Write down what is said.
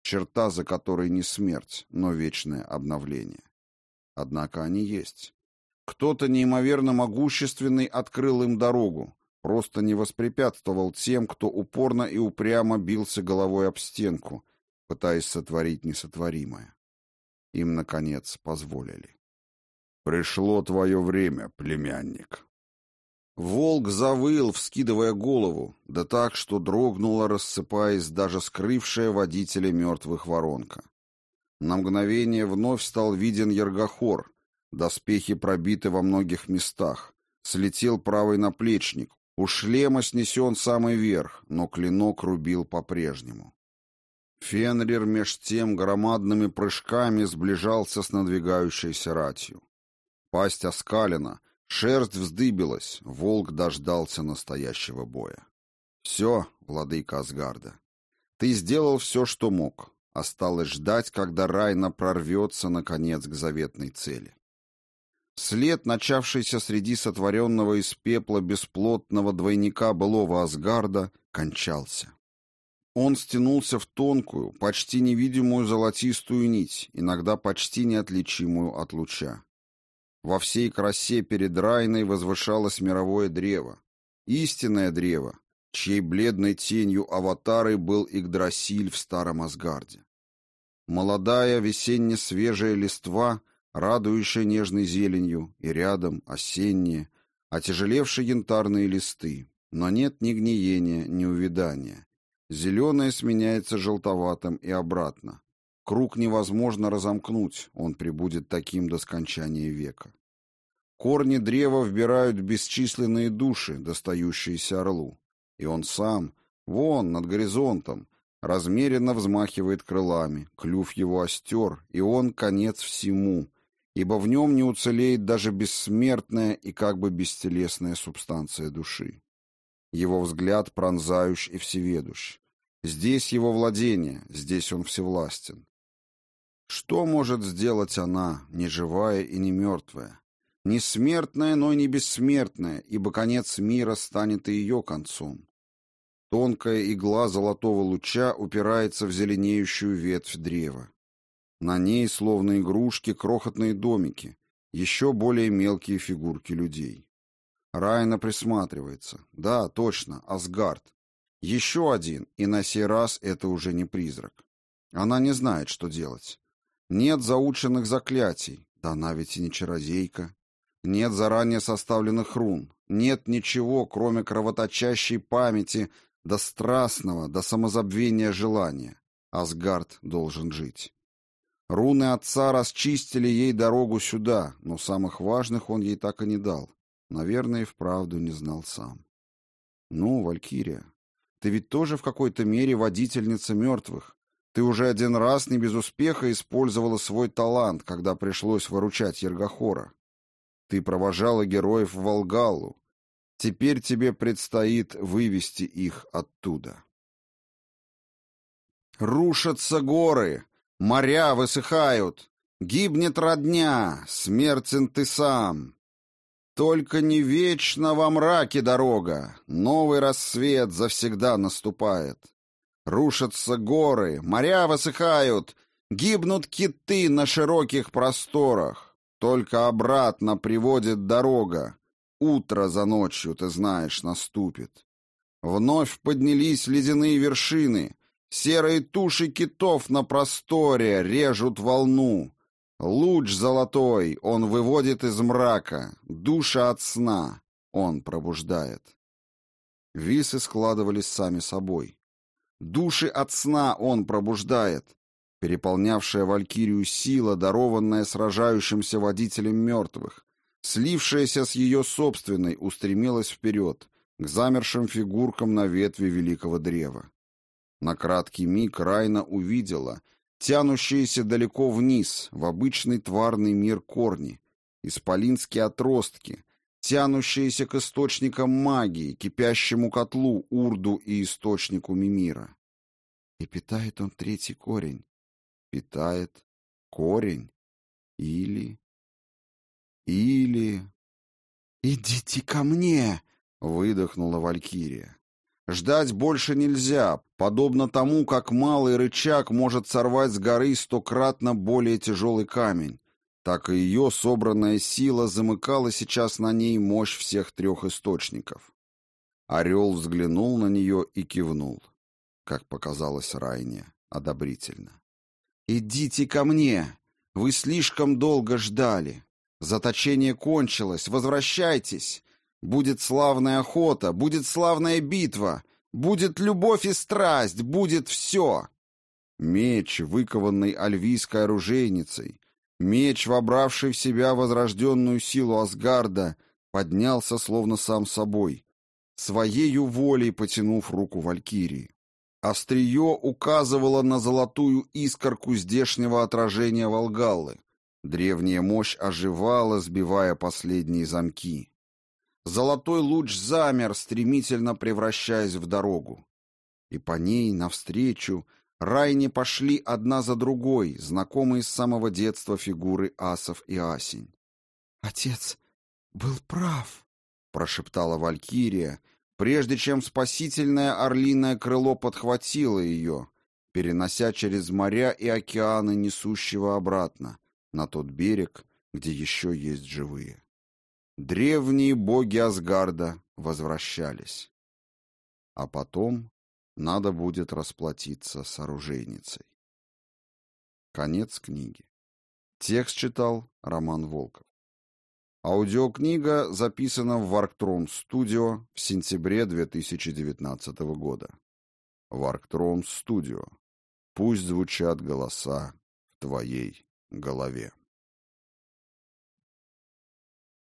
черта, за которой не смерть, но вечное обновление. Однако они есть. Кто-то неимоверно могущественный открыл им дорогу, просто не воспрепятствовал тем, кто упорно и упрямо бился головой об стенку, пытаясь сотворить несотворимое. Им, наконец, позволили. «Пришло твое время, племянник». Волк завыл, вскидывая голову, да так, что дрогнула, рассыпаясь даже скрывшая водителя мертвых воронка. На мгновение вновь стал виден Ергохор, доспехи пробиты во многих местах, слетел правый наплечник, у шлема снесен самый верх, но клинок рубил по-прежнему. Фенрир меж тем громадными прыжками сближался с надвигающейся ратью. Пасть оскалена, шерсть вздыбилась, волк дождался настоящего боя. «Все, владыка Асгарда, ты сделал все, что мог. Осталось ждать, когда Райна прорвется, наконец, к заветной цели». След, начавшийся среди сотворенного из пепла бесплотного двойника былого Асгарда, кончался. Он стянулся в тонкую, почти невидимую золотистую нить, иногда почти неотличимую от луча. Во всей красе перед Райной возвышалось мировое древо, истинное древо, чьей бледной тенью аватарой был Игдрасиль в старом Асгарде. Молодая весенне-свежая листва, радующая нежной зеленью, и рядом осенние, отяжелевшие янтарные листы, но нет ни гниения, ни увядания. Зеленое сменяется желтоватым и обратно. Круг невозможно разомкнуть, он пребудет таким до скончания века. Корни древа вбирают бесчисленные души, достающиеся орлу. И он сам, вон, над горизонтом, размеренно взмахивает крылами, клюв его остер, и он конец всему, ибо в нем не уцелеет даже бессмертная и как бы бестелесная субстанция души. Его взгляд пронзающий и всеведущ. Здесь его владение, здесь он всевластен. Что может сделать она, не живая и не мертвая? Не смертная, но и не бессмертная, ибо конец мира станет и ее концом. Тонкая игла золотого луча упирается в зеленеющую ветвь древа. На ней, словно игрушки, крохотные домики, еще более мелкие фигурки людей. Райна присматривается. Да, точно, Асгард. Еще один, и на сей раз это уже не призрак. Она не знает, что делать. Нет заученных заклятий, да она ведь и не чародейка. Нет заранее составленных рун. Нет ничего, кроме кровоточащей памяти до страстного, до самозабвения желания. Асгард должен жить. Руны отца расчистили ей дорогу сюда, но самых важных он ей так и не дал. Наверное, и вправду не знал сам. Ну, Валькирия, ты ведь тоже в какой-то мере водительница мертвых. Ты уже один раз не без успеха использовала свой талант, когда пришлось выручать Ергохора. Ты провожала героев в Волгаллу. Теперь тебе предстоит вывести их оттуда. Рушатся горы, моря высыхают, гибнет родня, смертен ты сам. Только не вечно во мраке дорога, новый рассвет завсегда наступает. Рушатся горы, моря высыхают, гибнут киты на широких просторах. Только обратно приводит дорога, утро за ночью, ты знаешь, наступит. Вновь поднялись ледяные вершины, серые туши китов на просторе режут волну. Луч золотой он выводит из мрака, душа от сна он пробуждает. Висы складывались сами собой. Души от сна он пробуждает. Переполнявшая Валькирию сила, дарованная сражающимся водителем мертвых, слившаяся с ее собственной, устремилась вперед, к замершим фигуркам на ветви великого древа. На краткий миг Райна увидела тянущиеся далеко вниз, в обычный тварный мир корни, исполинские отростки, тянущиеся к источникам магии, кипящему котлу Урду и источнику Мимира. И питает он третий корень. Питает корень. Или... «Идите ко мне!» — выдохнула Валькирия. Ждать больше нельзя, Подобно тому, как малый рычаг может сорвать с горы 100-кратно более тяжелый камень, так и ее собранная сила замыкала сейчас на ней мощь всех 3 источников. Орел взглянул на нее и кивнул, как показалось Райне, одобрительно. «Идите ко мне! Вы слишком долго ждали. Заточение кончилось, возвращайтесь! Будет славная охота, будет славная битва, будет любовь и страсть, будет все!» Меч, выкованный альвийской оружейницей, меч, вобравший в себя возрожденную силу Асгарда, поднялся словно сам собой, своею волей потянув руку Валькирии. Острие указывало на золотую искорку здешнего отражения Волгаллы. Древняя мощь оживала, сбивая последние замки. Золотой луч замер, стремительно превращаясь в дорогу. И по ней, навстречу, Райне пошли одна за другой, знакомые с самого детства фигуры асов и асень. «Отец был прав», — прошептала Валькирия, прежде чем спасительное орлиное крыло подхватило ее, перенося через моря и океаны несущего обратно, на тот берег, где еще есть живые. Древние боги Асгарда возвращались. А потом надо будет расплатиться с оружейницей. Конец книги. Текст читал Роман Волков. Аудиокнига записана в Warpthrone Studio в сентябре 2019 года. Warpthrone Studio. Пусть звучат голоса в твоей голове.